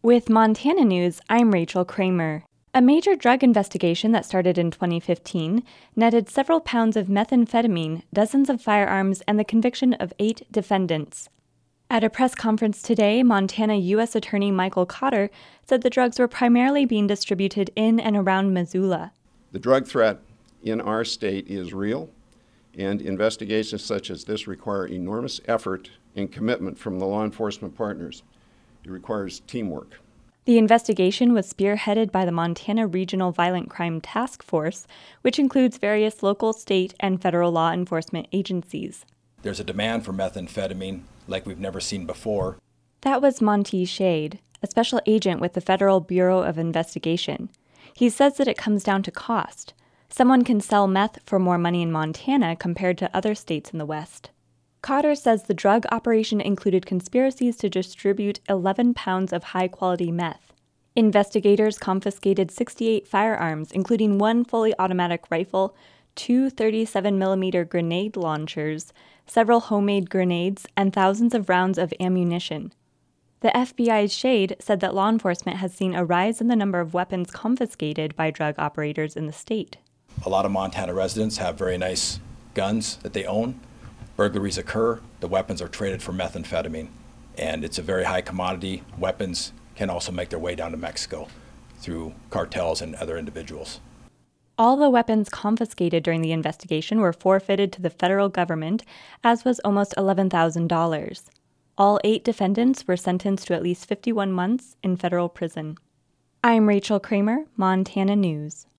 With Montana News, I'm Rachel Kramer. A major drug investigation that started in 2015 netted several pounds of methamphetamine, dozens of firearms, and the conviction of 8 defendants. At a press conference today, Montana U.S. Attorney Michael Cotter said the drugs were primarily being distributed in and around Missoula. The drug threat in our state is real, and investigations such as this require enormous effort and commitment from the law enforcement partners. It requires teamwork. The investigation was spearheaded by the Montana Regional Violent Crime Task Force, which includes various local, state, and federal law enforcement agencies. There's a demand for methamphetamine like we've never seen before. That was Monty Shade, a special agent with the Federal Bureau of Investigation. He says that it comes down to cost. Someone can sell meth for more money in Montana compared to other states in the West. Cotter says the drug operation included conspiracies to distribute 11 pounds of high-quality meth. Investigators confiscated 68 firearms, including 1 fully automatic rifle, 2 37mm grenade launchers, several homemade grenades, and thousands of rounds of ammunition. The FBI's Shade said that law enforcement has seen a rise in the number of weapons confiscated by drug operators in the state. A lot of Montana residents have very nice guns that they own. Burglaries occur, the weapons are traded for methamphetamine, and it's a very high commodity. Weapons can also make their way down to Mexico through cartels and other individuals. All the weapons confiscated during the investigation were forfeited to the federal government, as was almost $11,000. All 8 defendants were sentenced to at least 51 months in federal prison. I'm Rachel Kramer, Montana News.